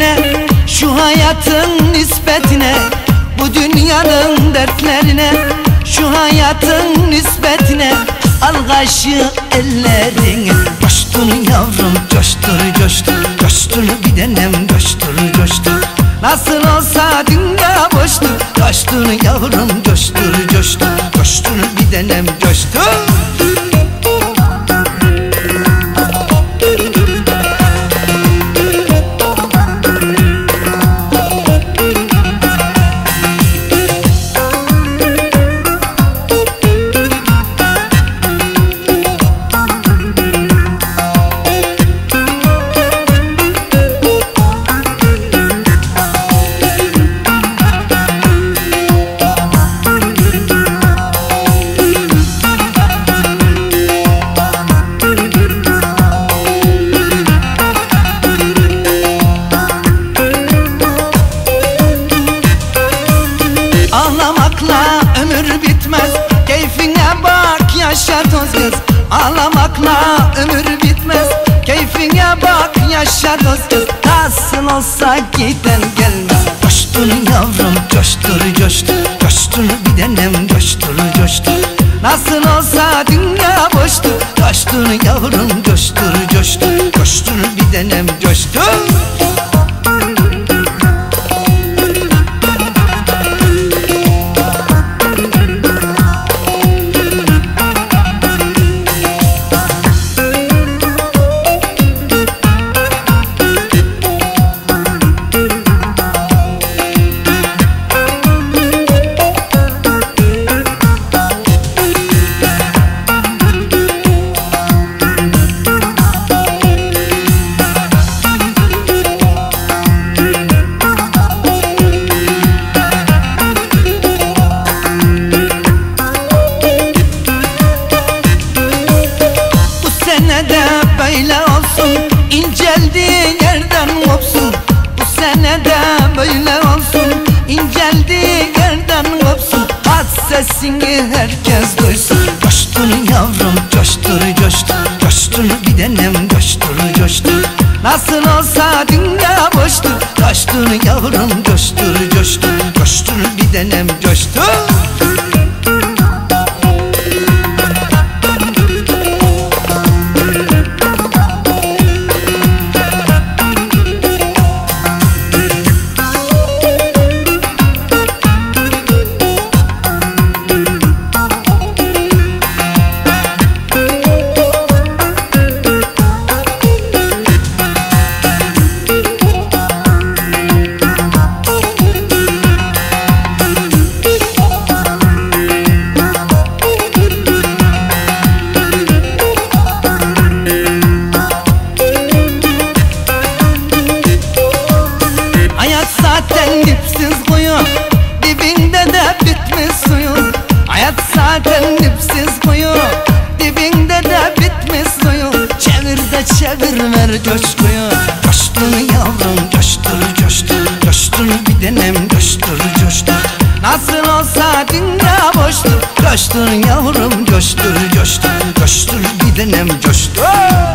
hasretine, şu hayatın nispetine, bu dünyanın dertlerine, şu hayatın nispetine, al kaşı ellerini. Coştur yavrum coştur coştur, coştur bir denem coştur coştur. Nasıl olsa dünya boştur, coştur yavrum coştur coştur, coştur bir denem coştur. Ağlamakla ömür bitmez, keyfine bak yaşa toz kız. Ağlamakla ömür bitmez, keyfine bak yaşa toz kız. Nasıl olsa giden gelmez. Coştur yavrum coştur coştur, coştur bir denem coştur coştur. Nasıl olsa dünya boştur, coştur yavrum coştur coştur, coştur bir denem coştur. Böyle olsun, inceldiği yerden kopsun. Bu sene de böyle olsun, inceldiği yerden kopsun. At sesini herkes duysun. Coştur yavrum coştur coştur, coştur bir denem coştur coştur. Nasıl olsa dünya boştur, coştur yavrum coştur coştur, coştur bir denem coştur. Zaten dipsiz kuyu, dibinde de bitmiş suyu. Hayat zaten dipsiz kuyu, dibinde de bitmiş suyu. Çevir de çevir ver coşkuyu. Coştur yavrum coştur coştur, coştur bir denem coştur coştur. Nasıl olsa dünya boştur, coştur yavrum coştur coştur, coştur bir denem coştur.